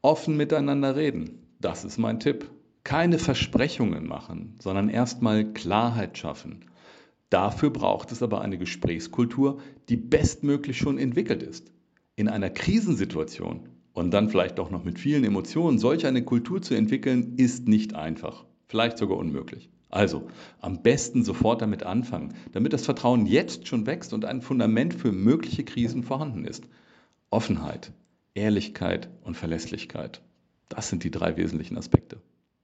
Offen miteinander reden, das ist mein Tipp. Keine Versprechungen machen, sondern erstmal Klarheit schaffen. Dafür braucht es aber eine Gesprächskultur, die bestmöglich schon entwickelt ist. In einer Krisensituation und dann vielleicht auch noch mit vielen Emotionen, solch eine Kultur zu entwickeln, ist nicht einfach, vielleicht sogar unmöglich. Also, am besten sofort damit anfangen, damit das Vertrauen jetzt schon wächst und ein Fundament für mögliche Krisen vorhanden ist. Offenheit, Ehrlichkeit und Verlässlichkeit. Das sind die drei wesentlichen Aspekte.